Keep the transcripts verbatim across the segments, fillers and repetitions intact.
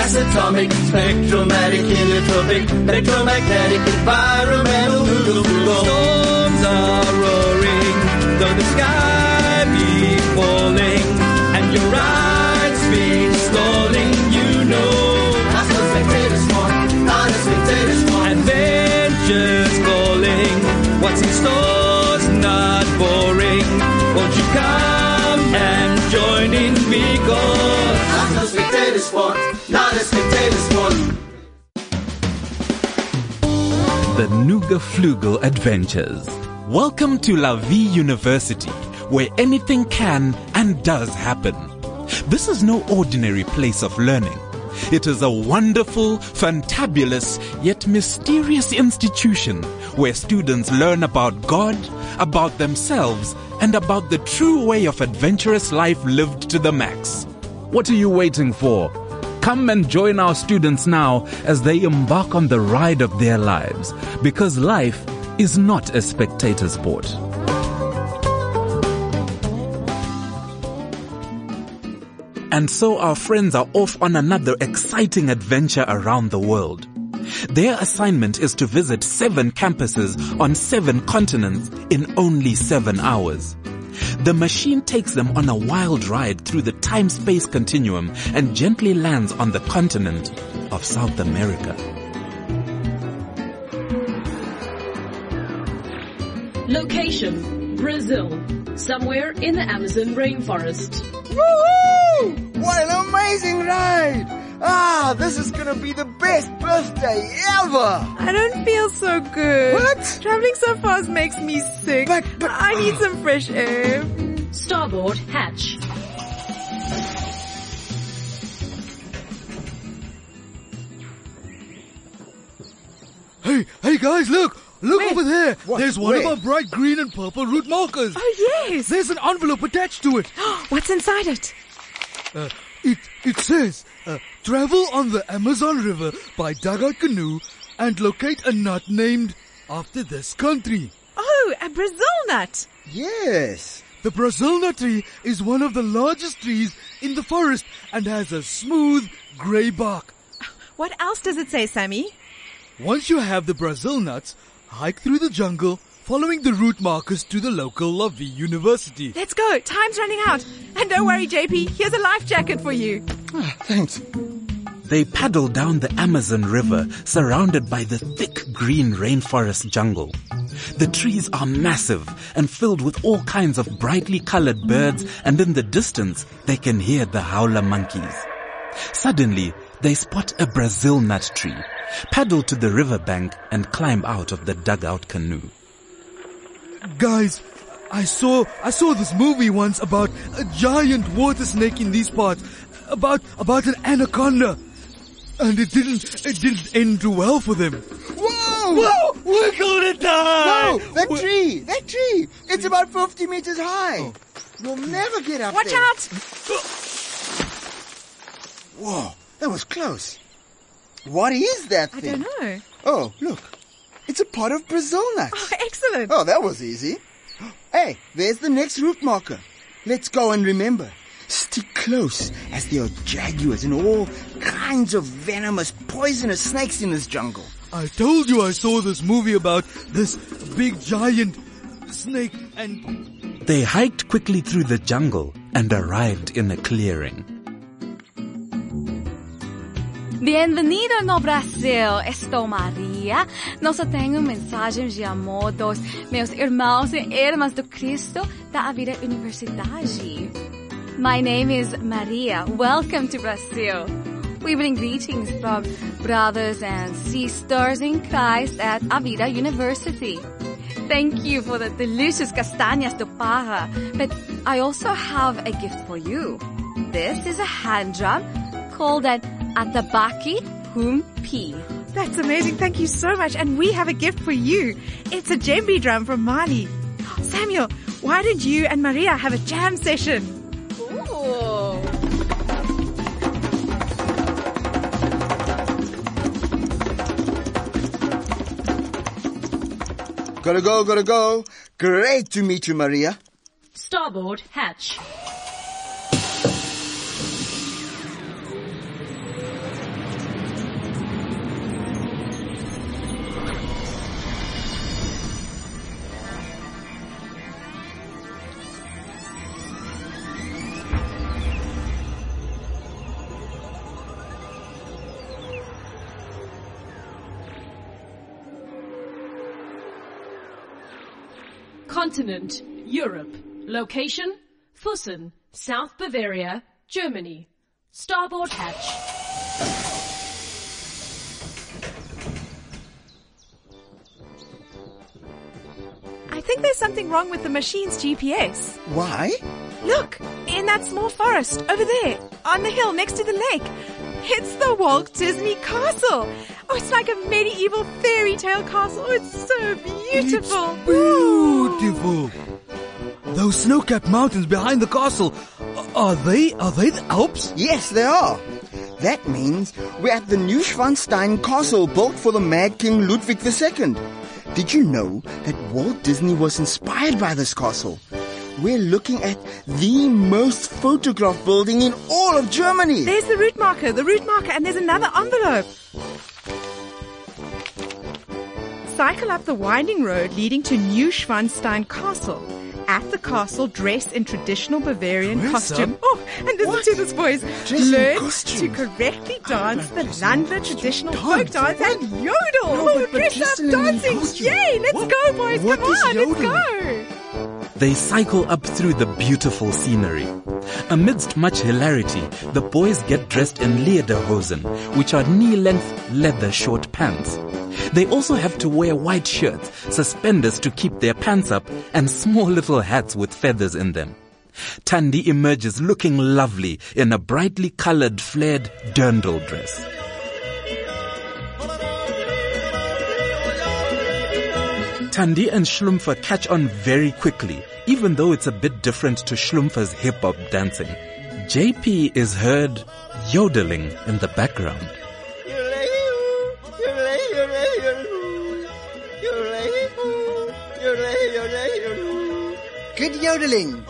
Isotonic, spectromatic, heliotropic, electromagnetic, environmental, Google. Storms are roaring, though the sky be falling, and your ride speed stalling, you know. Not a spectator sport, not a spectator sport. Adventures calling, what's in store's not boring. Won't you come and join in because not a spectator sport, not a spectator sport. The Nooga Flugel Adventures. Welcome to La Vie University, where anything can and does happen. This is no ordinary place of learning. It is a wonderful, fantabulous, yet mysterious institution where students learn about God, about themselves, and about the true way of adventurous life lived to the max. What are you waiting for? Come and join our students now as they embark on the ride of their lives, because life is not a spectator sport. And so our friends are off on another exciting adventure around the world. Their assignment is to visit seven campuses on seven continents in only seven hours. The machine takes them on a wild ride through the time-space continuum and gently lands on the continent of South America. Location, Brazil, somewhere in the Amazon rainforest. Woohoo! What an amazing ride! Ah, this is gonna be the best birthday ever! I don't feel so good. What? Traveling so fast makes me sick. But, but I need some fresh air. Starboard hatch. Hey, hey guys, look! Look Where? over there! What? There's one Where? of our bright green and purple route markers. Oh, yes. There's an envelope attached to it. What's inside it? Uh, it it says, uh, travel on the Amazon River by dugout canoe and locate a nut named after this country. Oh, a Brazil nut. yes. The Brazil nut tree is one of the largest trees in the forest and has a smooth grey bark. What else does it say, Sammy? Once you have the Brazil nuts, hike through the jungle, following the route markers to the local La Vie University. Let's go. Time's running out. And don't worry, J P. Here's a life jacket for you. Ah, thanks. They paddle down the Amazon River, surrounded by the thick green rainforest jungle. The trees are massive and filled with all kinds of brightly colored birds, and in the distance, they can hear the howler monkeys. Suddenly, they spot a Brazil nut tree, paddle to the riverbank, and climb out of the dugout canoe. Guys, I saw I saw this movie once about a giant water snake in these parts, about about an anaconda, and it didn't it didn't end too well for them. Whoa! Whoa! We're gonna die! Whoa! That We- tree! That tree! It's about fifty meters high. You'll never get up Watch there. out. Whoa! That was close. What is that I thing? don't know. Oh, look. It's a pot of Brazil nuts. Oh, excellent. Oh, that was easy. Hey, there's the next route marker. Let's go and remember. Stick close, as there are jaguars and all kinds of venomous, poisonous snakes in this jungle. I told you I saw this movie about this big giant snake and... They hiked quickly through the jungle and arrived in a clearing. Bienvenido no Brasil, estou Maria. Nós tenho mensagens de amor dos meus irmãos e irmãs do Cristo da Vida Universidade. My name is Maria. Welcome to Brazil. We bring greetings from brothers and sisters in Christ at Avida University. Thank you for the delicious castañas do Pará, but I also have a gift for you. This is a hand drum called an Atabaki Humpi. That's amazing. Thank you so much. And we have a gift for you. It's a djembe drum from Mali. Samuel, why did you and Maria have a jam session? Ooh. Gotta go, gotta go. Great to meet you, Maria. Starboard hatch. Continent, Europe. Location, Füssen, South Bavaria, Germany. Starboard hatch. I think there's something wrong with the machine's G P S. Why? Look, in that small forest, over there, on the hill next to the lake. It's the Walt Disney Castle. Oh, it's like a medieval fairy tale castle. Oh, it's so beautiful. It's beautiful. Those snow-capped mountains behind the castle, are they, are they the Alps? Yes, they are. That means we're at the Neuschwanstein Castle built for the Mad King Ludwig the Second. Did you know that Walt Disney was inspired by this castle? We're looking at the most photographed building in all of Germany. There's the route marker, the route marker, and there's another envelope. Cycle up the winding road leading to Neuschwanstein Castle. At the castle, dress in traditional Bavarian Dress costume. up? Oh, and listen What? to this, boys. Dress in Learn costume? to correctly dance the dress in Landwehr traditional dance. folk dance and yodel. oh, but- but dress dress up in a dancing. costume. Yay, let's What- go, boys. what Come is on, let's yodeling? go. They cycle up through the beautiful scenery. Amidst much hilarity, the boys get dressed in lederhosen, which are knee-length leather short pants. They also have to wear white shirts, suspenders to keep their pants up, and small little hats with feathers in them. Tandy emerges looking lovely in a brightly colored flared dirndl dress. Tandy and Schlumpfer catch on very quickly, even though it's a bit different to Schlumpfer's hip-hop dancing. J P is heard yodeling in the background. Good Jodeling!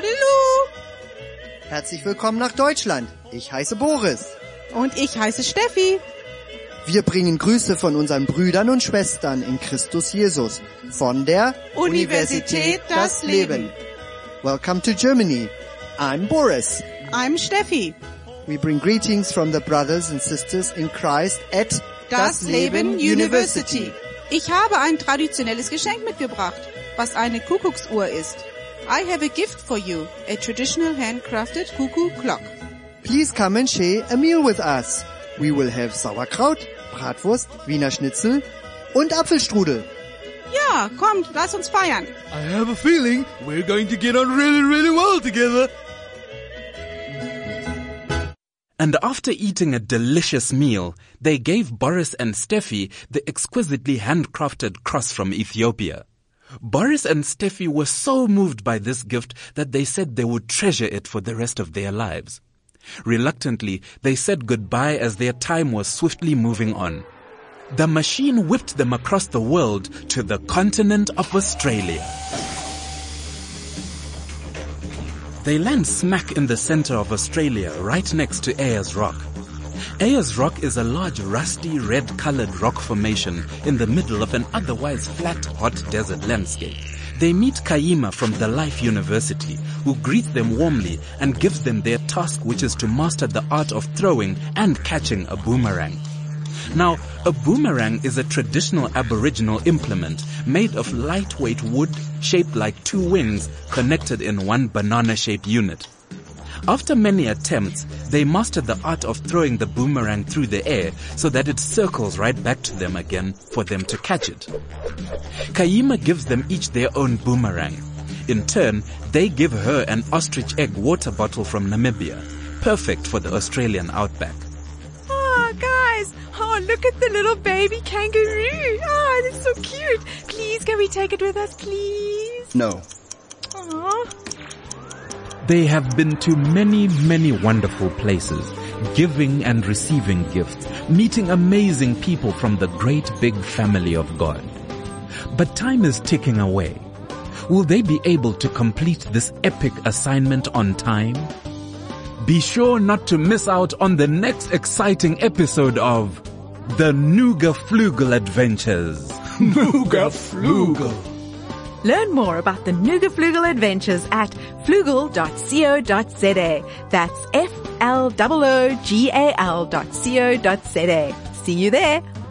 Herzlich willkommen nach Deutschland. Ich heiße Boris. Und ich heiße Steffi. Wir bringen Grüße von unseren Brüdern und Schwestern in Christus Jesus von der Universität Das Leben. Welcome to Germany. I'm Boris. I'm Steffi. We bring greetings from the brothers and sisters in Christ at Das Leben University. Ich habe ein traditionelles Geschenk mitgebracht, was eine Kuckucksuhr ist. I have a gift for you, a traditional handcrafted cuckoo clock. Please come and share a meal with us. We will have Sauerkraut, Bratwurst, Wiener Schnitzel und Apfelstrudel. Ja, kommt, lass uns feiern. I have a feeling we're going to get on really, really well together. And after eating a delicious meal, they gave Boris and Steffi the exquisitely handcrafted cross from Ethiopia. Boris and Steffi were so moved by this gift that they said they would treasure it for the rest of their lives. Reluctantly, they said goodbye as their time was swiftly moving on. The machine whipped them across the world to the continent of Australia. They land smack in the center of Australia, right next to Ayers Rock. Ayers Rock is a large rusty red-colored rock formation in the middle of an otherwise flat, hot desert landscape. They meet Kaima from the Life University, who greets them warmly and gives them their task, which is to master the art of throwing and catching a boomerang. Now, a boomerang is a traditional Aboriginal implement made of lightweight wood shaped like two wings connected in one banana-shaped unit. After many attempts, they master the art of throwing the boomerang through the air so that it circles right back to them again for them to catch it. Kaima gives them each their own boomerang. In turn, they give her an ostrich egg water bottle from Namibia, perfect for the Australian outback. Oh, guys. Oh, look at the little baby kangaroo. Oh, that's so cute. Please, can we take it with us, please? No. Aww. They have been to many, many wonderful places, giving and receiving gifts, meeting amazing people from the great big family of God. But time is ticking away. Will they be able to complete this epic assignment on time? Be sure not to miss out on the next exciting episode of The Nooga Flugel Adventures. Nooga Flugel. Learn more about the Nooga Flugel adventures at flugel dot co dot za. That's F L O O G A L dot co dot za. See you there.